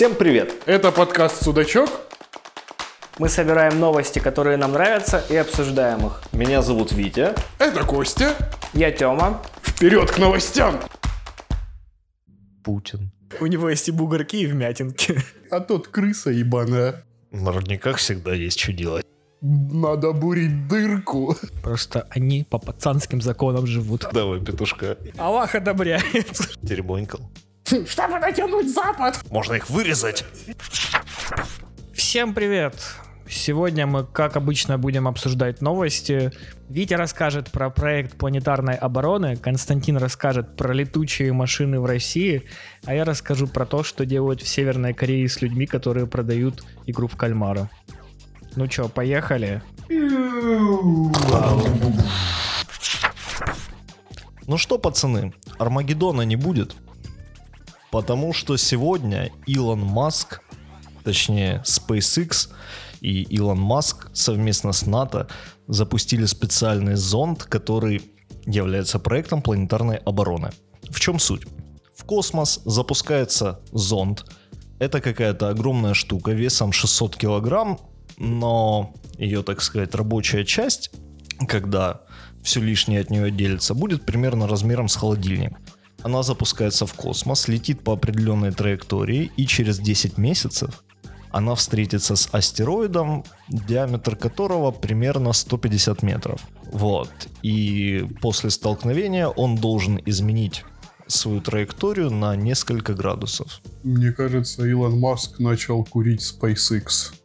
Всем привет! Это подкаст «Судачок». Мы собираем новости, которые нам нравятся, и обсуждаем их. Меня зовут Витя. Это Костя. Я Тёма. Вперед к новостям! Путин. У него есть и бугорки, и вмятинки. А тот крыса ебаная. На родниках всегда есть что делать. Надо бурить дырку. Просто они по пацанским законам живут. Давай, петушка. Аллах одобряет. Теребонькал. Чтобы натянуть Запад. Можно их вырезать. Всем привет. Сегодня мы, как обычно, будем обсуждать новости. Витя расскажет про проект планетарной обороны, Константин расскажет про летучие машины в России, а я расскажу про то, что делают в Северной Корее с людьми, которые продают игру в кальмара. Ну чё, поехали? Ну что, пацаны, Армагеддона не будет? Потому что сегодня Илон Маск, точнее SpaceX и Илон Маск совместно с НАТО запустили специальный зонд, который является проектом планетарной обороны. В чем суть? В космос запускается зонд. Это какая-то огромная штука весом 600 килограмм, но ее, так сказать, рабочая часть, когда все лишнее от нее отделится, будет примерно размером с холодильник. Она запускается в космос, летит по определенной траектории, и через 10 месяцев она встретится с астероидом, диаметр которого примерно 150 метров. Вот. И после столкновения он должен изменить свою траекторию на несколько градусов. Мне кажется, Илон Маск начал курить SpaceX.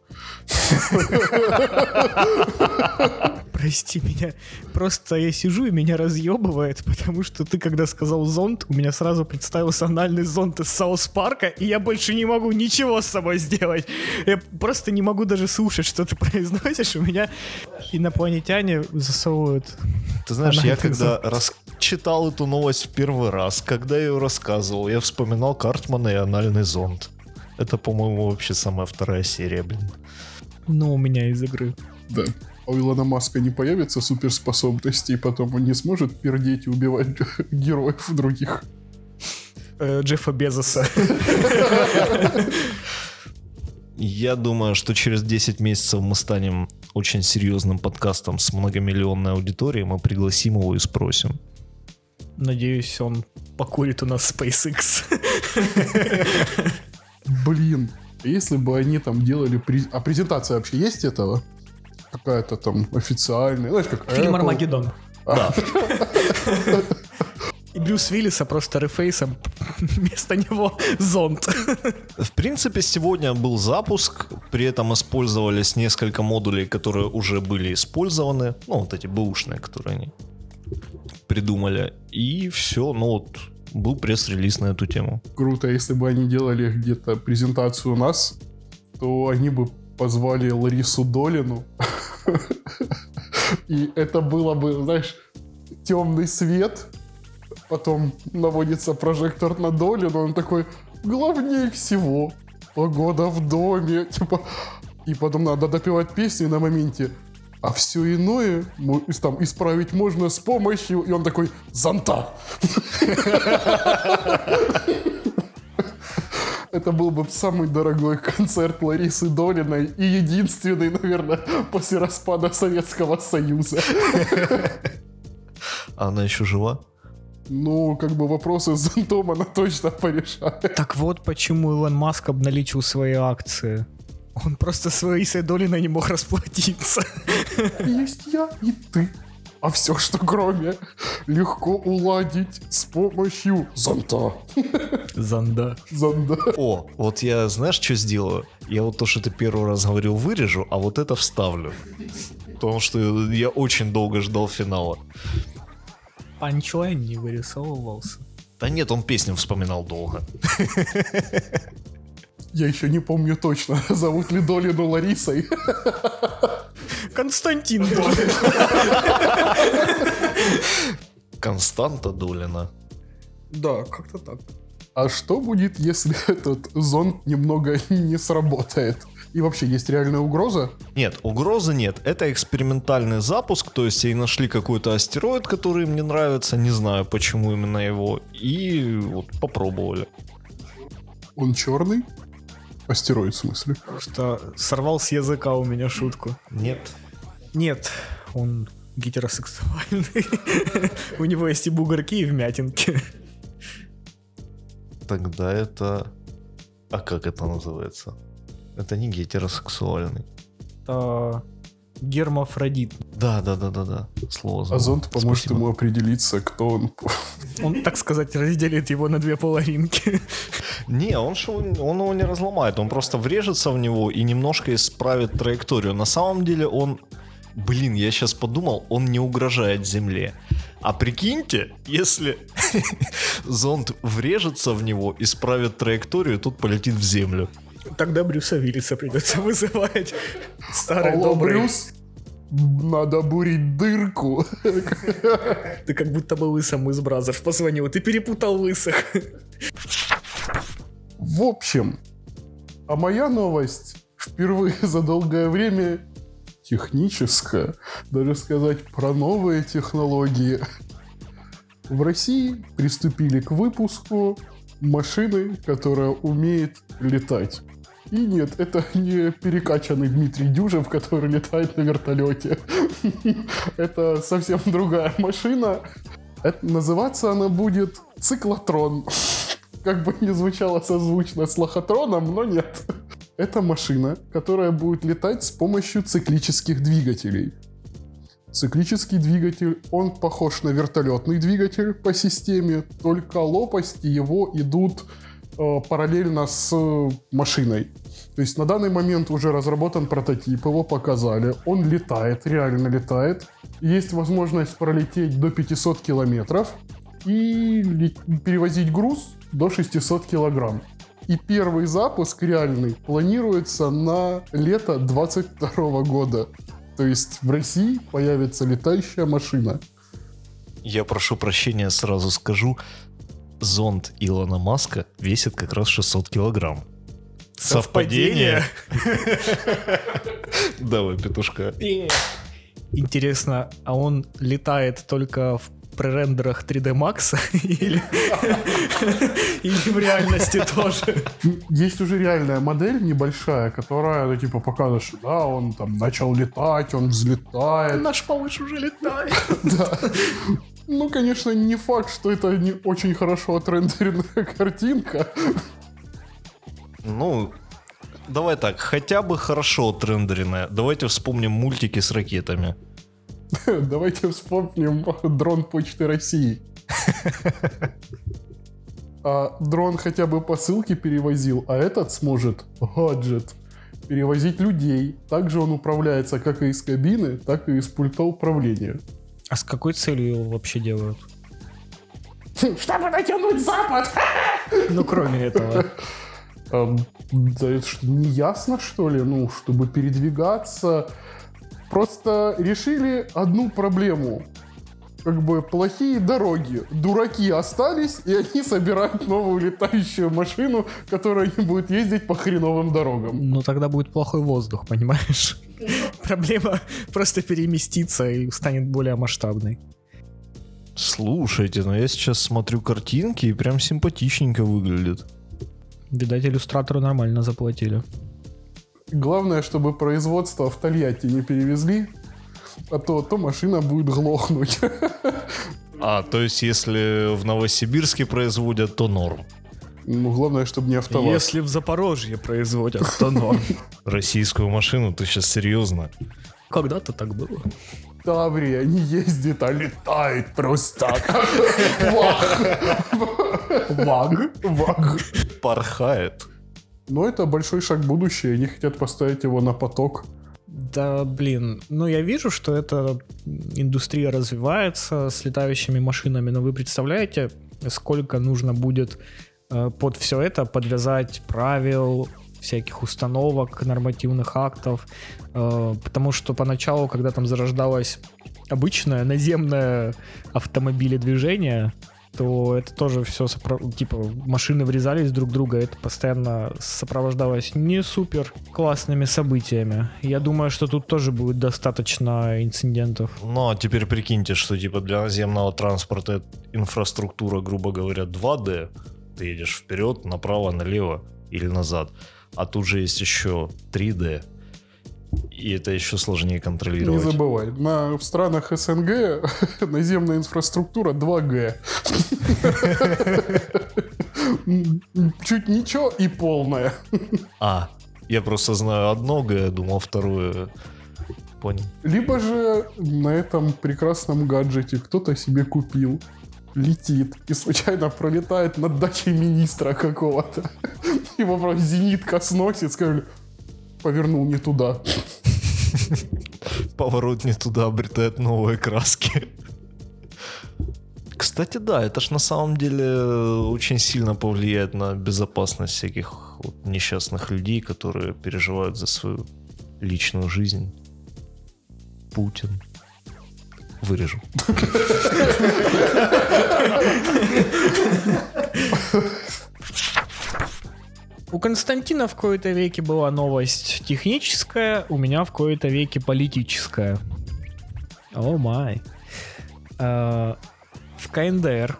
Прости меня, просто я сижу и меня разъебывает, потому что ты, когда сказал зонд, у меня сразу представился анальный зонд из Саус Парка, и я больше не могу ничего с собой сделать. Я просто не могу даже слушать, что ты произносишь, у меня инопланетяне засовывают. Ты знаешь, я анальный когда зонд. читал эту новость в первый раз, когда я ее рассказывал, я вспоминал Картмана и анальный зонд. Это, по-моему, вообще самая вторая серия, блин. Ну, у меня из игры. Да. А у Илона Маска не появится суперспособностей, потом он не сможет пердеть и убивать героев других. Джеффа Безоса. Я думаю, что через 10 месяцев мы станем очень серьезным подкастом с многомиллионной аудиторией. Мы пригласим его и спросим. Надеюсь, он покурит у нас SpaceX. Блин, если бы они там делали... А презентация вообще есть этого? Какая-то там официальная, знаешь, как Фильм Apple. «Армагеддон». Да. И Брюс Уиллиса просто рефейсом, вместо него зонд. В принципе, сегодня был запуск, при этом использовались несколько модулей, которые уже были использованы. Ну, вот эти бэушные, которые они придумали. И все, ну вот, был пресс-релиз на эту тему. Круто, если бы они делали где-то презентацию у нас, то они бы позвали Ларису Долину. И это было бы, знаешь, темный свет, потом наводится прожектор на Долину, он такой: главнее всего погода в доме, типа, и потом надо допевать песни на моменте. А все иное там исправить можно с помощью, и он такой: зонта. Это был бы самый дорогой концерт Ларисы Долиной и единственный, наверное, после распада Советского Союза. А она еще жива? Ну, как бы вопросы с зонтом она точно порешает. Так вот почему Илон Маск обналичил свои акции. Он просто с Ларисой Долиной не мог расплатиться. Есть я и ты. А все, что кроме, легко уладить с помощью зонта. Зонда. Зонда. О, вот я, знаешь, что сделаю? Я вот то, что ты первый раз говорил, вырежу, а вот это вставлю. Потому что я очень долго ждал финала. Панчлайн не вырисовывался. Да нет, он песню вспоминал долго. Я еще не помню точно, зовут ли Долину Ларисой. Константин Долин. Константа Долина. Да, как-то так. А что будет, если этот зонд немного не сработает? И вообще, есть реальная угроза? Нет, угрозы нет. Это экспериментальный запуск, то есть они нашли какой-то астероид, который им не нравится, не знаю, почему именно его, и вот попробовали. Он черный? Астероид, в смысле. Просто сорвал с языка у меня шутку. Нет, он гетеросексуальный. У него есть и бугорки, и вмятинки. Тогда это... А как это называется? Это не гетеросексуальный. Это гермафродит. Да. Слово забыл. А зонд поможет Спасибо. ему определиться, кто он. Он, так сказать, разделит его на две половинки. Не, он его не разломает, он просто врежется в него и немножко исправит траекторию. На самом деле он... Блин, я сейчас подумал, он не угрожает Земле. А прикиньте, если зонд врежется в него, исправит траекторию, тут полетит в Землю. Тогда Брюса Уиллиса придется вызывать. Старый Алло, добрый. Брюс, надо бурить дырку. Ты как будто бы лысому из Бразерс позвонил. Ты перепутал лысых. В общем, а моя новость впервые за долгое время техническая, даже сказать про новые технологии. В России приступили к выпуску машины, которая умеет летать. И нет, это не перекачанный Дмитрий Дюжев, который летает на вертолете. Это совсем другая машина. Называться она будет циклотрон. Как бы не звучало созвучно с лохотроном, но нет. Это машина, которая будет летать с помощью циклических двигателей. Циклический двигатель, он похож на вертолетный двигатель по системе, только лопасти его идут параллельно с машиной. То есть на данный момент уже разработан прототип, его показали. Он летает, реально летает. Есть возможность пролететь до 500 километров и перевозить груз до 600 килограмм. И первый запуск реальный планируется на лето 2022 года. То есть в России появится летающая машина. Я прошу прощения, сразу скажу. Зонд Илона Маска весит как раз 600 килограмм. Совпадение? Давай, петушка. Интересно, а он летает только в пререндерах 3D Max или в реальности тоже? Есть уже реальная модель небольшая, которая, ну, типа, показывает, что да, он там начал летать, он взлетает. Наш малыш уже летает. Да. Ну, конечно, не факт, что это не очень хорошо отрендеренная картинка. Ну, давай так, хотя бы хорошо отрендеренная. Давайте вспомним мультики с ракетами. Давайте вспомним дрон Почты России. А дрон хотя бы посылки перевозил, а этот сможет, гаджет, перевозить людей. Также он управляется как и из кабины, так и из пульта управления. А с какой целью его вообще делают? Чтобы натянуть Запад! Ну, кроме этого. Да это что, не ясно, что ли? Ну, чтобы передвигаться. Просто решили одну проблему. Как бы плохие дороги. Дураки остались, и они собирают новую летающую машину, которая не будет ездить по хреновым дорогам. Ну, тогда будет плохой воздух, понимаешь? Проблема просто переместится и станет более масштабной. Слушайте, ну я сейчас смотрю картинки и прям симпатичненько выглядит. Видать, иллюстратору нормально заплатили. Главное, чтобы производство в Тольятти не перевезли, а то машина будет глохнуть. А, то есть если в Новосибирске производят, то норм. Ну, главное, чтобы не АвтоВАЗ. Если в Запорожье производят, то норм. Российскую машину, ты сейчас серьезно? Когда-то так было. Таврия не ездит, а летает просто. Ваг. Порхает. Но это большой шаг в будущее, они хотят поставить его на поток. Да, блин, ну я вижу, что эта индустрия развивается с летающими машинами, но вы представляете, сколько нужно будет под все это подвязать правил, всяких установок, нормативных актов, потому что поначалу, когда там зарождалось обычное наземное автомобиледвижение, то это тоже все, типа, машины врезались друг в друга, это постоянно сопровождалось не супер классными событиями. Я думаю, что тут тоже будет достаточно инцидентов. Ну, а теперь прикиньте, что типа для наземного транспорта инфраструктура, грубо говоря, 2D. Ты едешь вперед, направо, налево. или назад. А тут же есть еще 3D. И это еще сложнее контролировать. Не забывай, в странах СНГ наземная инфраструктура 2G. Чуть ничего и полная. Я просто знаю одно Г, думал второе. Понял. Либо же на этом прекрасном гаджете кто-то себе купил, летит и случайно пролетает над дачей министра какого-то. Его просто зенитка сносит, скажем, повернул не туда. Поворот не туда, обретает новые краски. Кстати, да, это ж на самом деле очень сильно повлияет на безопасность всяких вот несчастных людей, которые переживают за свою личную жизнь. Путин. Вырежу. У Константина в кои-то веке была новость техническая, у меня в кои-то веке политическая. О май. В КНДР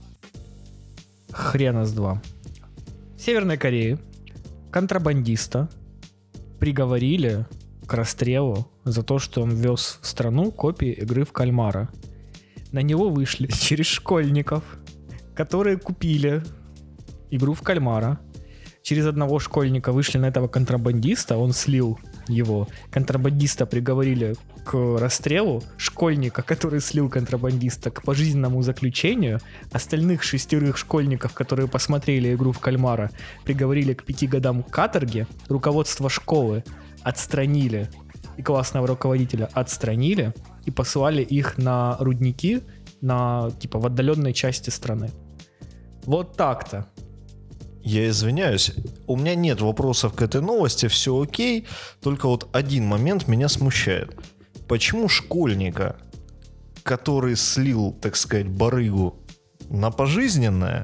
хрена с два. В Северной Корее контрабандиста приговорили к расстрелу за то, что он вез в страну копии игры в кальмара. На него вышли через школьников, которые купили игру в кальмара. Через одного школьника вышли на этого контрабандиста, он слил его. Контрабандиста приговорили к расстрелу, школьника, который слил контрабандиста, к пожизненному заключению, остальных 6 школьников, которые посмотрели игру в кальмара, приговорили к 5 годам каторги, руководство школы отстранили и классного руководителя отстранили и посылали их на рудники в отдаленной части страны. Вот так-то. Я извиняюсь, у меня нет вопросов к этой новости, все окей, только вот один момент меня смущает. Почему школьника, который слил, так сказать, барыгу на пожизненное,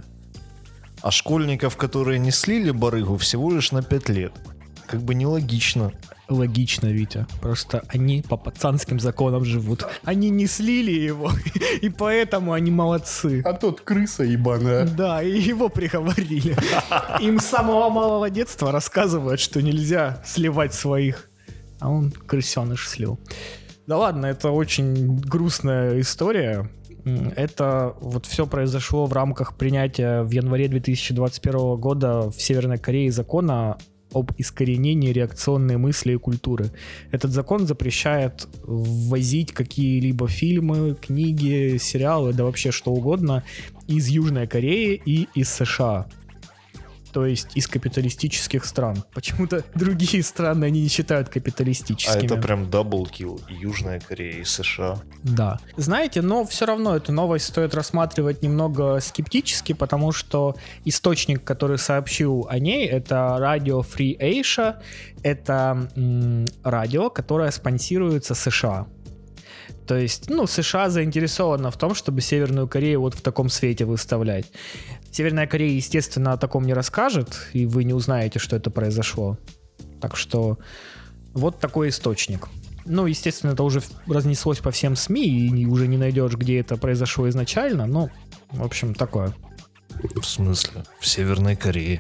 а школьников, которые не слили барыгу, всего лишь на 5 лет? Как бы нелогично. Логично, Витя. Просто они по пацанским законам живут. Они не слили его, и поэтому они молодцы. А тот крыса ебаная. Да, и его приговорили. Им с самого малого детства рассказывают, что нельзя сливать своих. А он крысеныш слил. Да ладно, это очень грустная история. Это вот все произошло в рамках принятия в январе 2021 года в Северной Корее закона об искоренении реакционной мысли и культуры. Этот закон запрещает ввозить какие-либо фильмы, книги, сериалы, да вообще что угодно из Южной Кореи и из США. То есть из капиталистических стран. Почему-то другие страны они не считают капиталистическими. А это прям даблкил. И Южная Корея, и США. Да. Знаете, но все равно эту новость стоит рассматривать немного скептически, потому что источник, который сообщил о ней, это Radio Free Asia. Это радио, которое спонсируется США. То есть, США заинтересована в том, чтобы Северную Корею вот в таком свете выставлять. Северная Корея, естественно, о таком не расскажет, и вы не узнаете, что это произошло. Так что вот такой источник. Естественно, это уже разнеслось по всем СМИ, и уже не найдешь, где это произошло изначально, в общем, такое. В смысле? В Северной Корее?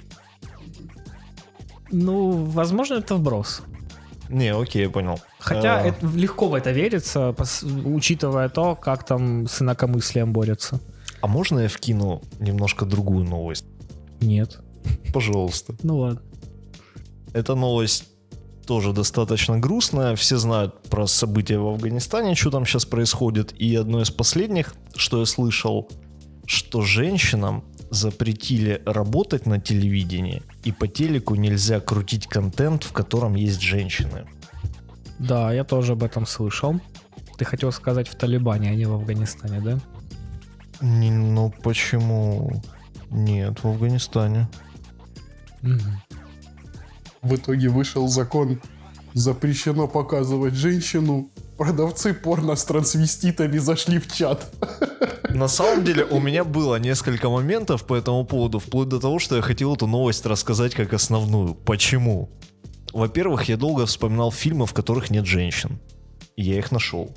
Возможно, это вброс. Не, окей, я понял. Хотя легко в это верится, учитывая то, как там с инакомыслием борются. А можно я вкину немножко другую новость? Нет. Пожалуйста. Ладно. Эта новость тоже достаточно грустная. Все знают про события в Афганистане, что там сейчас происходит. И одно из последних, что я слышал, что женщинам запретили работать на телевидении, и по телеку нельзя крутить контент, в котором есть женщины. Да, я тоже об этом слышал. Ты хотел сказать в Талибане, а не в Афганистане, да? Почему? Нет, в Афганистане. В итоге вышел закон, запрещено показывать женщину. Продавцы порно с трансвеститами зашли в чат. На самом деле у меня было несколько моментов по этому поводу, вплоть до того, что я хотел эту новость рассказать как основную. Почему? Во-первых, я долго вспоминал фильмы, в которых нет женщин. И я их нашел.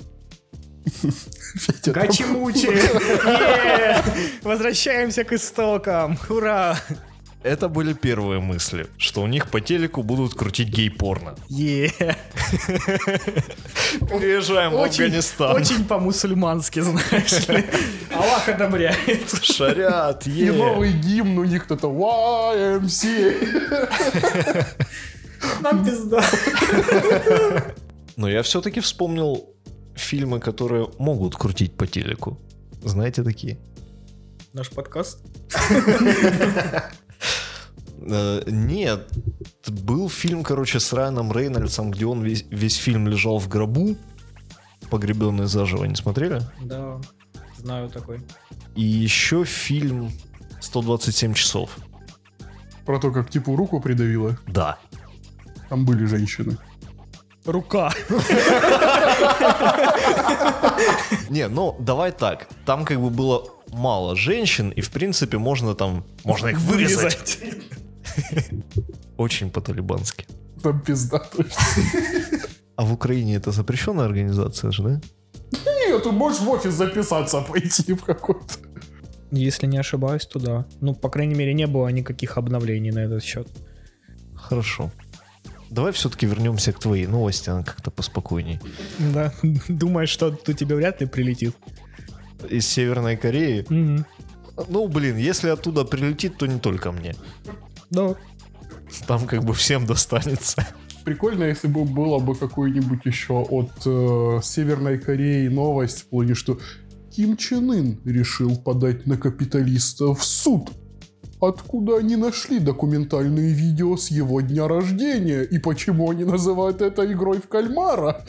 Гачи-мучи! Возвращаемся к истокам! Ура! Это были первые мысли, что у них по телеку будут крутить гей-порно. Переезжаем в Афганистан. Очень по-мусульмански, знаешь ли. Аллах одобряет. Шарят, И новый гимн у них кто-то YMCA. Нам пизда. Но я все-таки вспомнил фильмы, которые могут крутить по телеку. Знаете такие? Наш подкаст? Нет. Был фильм, короче, с Райаном Рейнольдсом, где он весь фильм лежал в гробу, погребенный заживо. Не смотрели? Да, знаю такой. И еще фильм «127 часов». Про то, как типа руку придавило. Да. Там были женщины. Рука. Не, ну давай так. Там как бы было мало женщин, и в принципе можно их вырезать. Очень по-талибански. Там пизда. А в Украине это запрещенная организация же, да? Нет, ты можешь в офис записаться, пойти в какой-то. Если не ошибаюсь, то да. Ну, по крайней мере, не было никаких обновлений на этот счет. Хорошо. Давай все-таки вернемся к твоей новости, она как-то поспокойней. Да, думаешь, что тут тебе вряд ли прилетит? Из Северной Кореи? Угу. Ну, блин, если оттуда прилетит, то не только мне. Да. Там как бы всем достанется. Прикольно, если бы было бы какой-нибудь еще от Северной Кореи новость в плане, что Ким Чен Ын решил подать на капиталистов в суд. Откуда они нашли документальные видео с его дня рождения? И почему они называют это игрой в кальмара?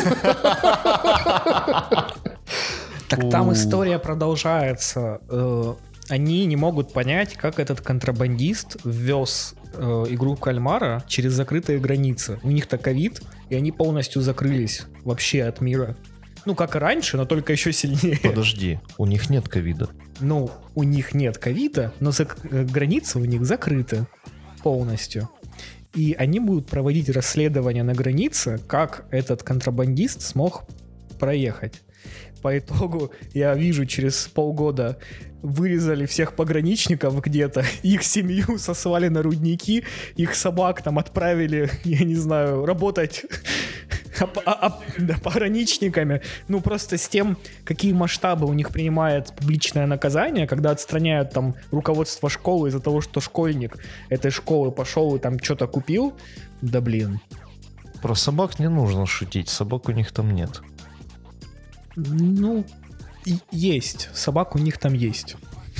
Так там история продолжается. Они не могут понять, как этот контрабандист ввез игру в кальмара через закрытые границы. У них-то ковид, и они полностью закрылись вообще от мира. Ну, как и раньше, но только еще сильнее. Подожди, у них нет ковида. Ну, у них нет ковида, но границы у них закрыты полностью. И они будут проводить расследование на границе, как этот контрабандист смог проехать. По итогу, я вижу, через полгода вырезали всех пограничников где-то, их семью сослали на рудники, их собак там отправили, я не знаю, работать пограничниками. Ну, просто с тем, какие масштабы у них принимает публичное наказание, когда отстраняют там руководство школы из-за того, что школьник этой школы пошел и там что-то купил. Да блин. Про собак не нужно шутить, собак у них там нет. Ну, есть. Собак у них там есть.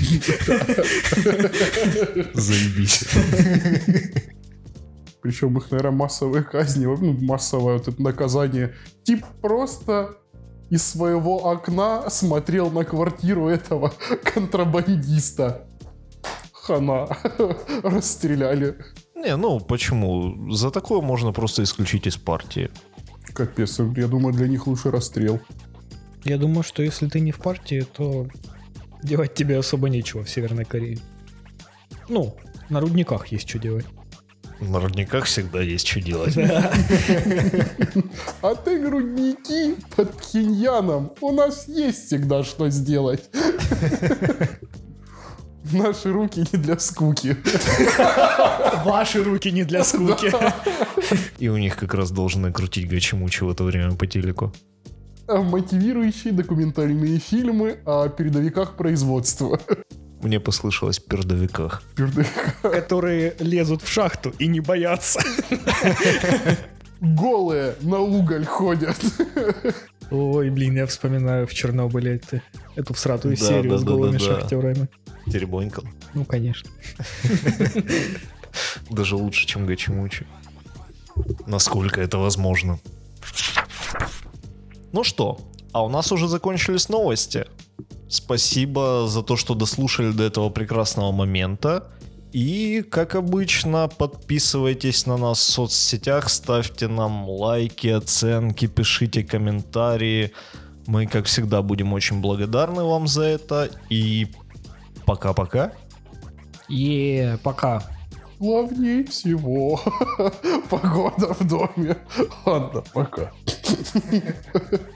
Заебись. Причем их, наверное, массовые казни, ну, массовое вот это наказание. Тип просто из своего окна смотрел на квартиру этого контрабандиста. Хана. Расстреляли. Не, ну почему? За такое можно просто исключить из партии. Капец, я думаю, для них лучше расстрел. Я думаю, что если ты не в партии, то делать тебе особо нечего в Северной Корее. Ну, на рудниках есть что делать. На рудниках всегда есть что делать. А ты грудники под Пхеньяном. У нас есть всегда что сделать. Наши руки не для скуки. Ваши руки не для скуки. И у них как раз должны крутить Гачимучи в это время по телеку. Мотивирующие документальные фильмы о передовиках производства. Мне послышалось пердовиках. Которые лезут в шахту и не боятся. Голые на уголь ходят. Ой, блин, я вспоминаю в Чернобыле эту всратую серию с голыми шахтерами. Теребонькал. Ну, конечно. Даже лучше, чем Гачимучи. Насколько это возможно. Ну что, а у нас уже закончились новости. Спасибо за то, что дослушали до этого прекрасного момента. И, как обычно, подписывайтесь на нас в соцсетях, ставьте нам лайки, оценки, пишите комментарии. Мы, как всегда, будем очень благодарны вам за это. И пока-пока. Пока. Главнее всего погода в доме. Ладно, пока.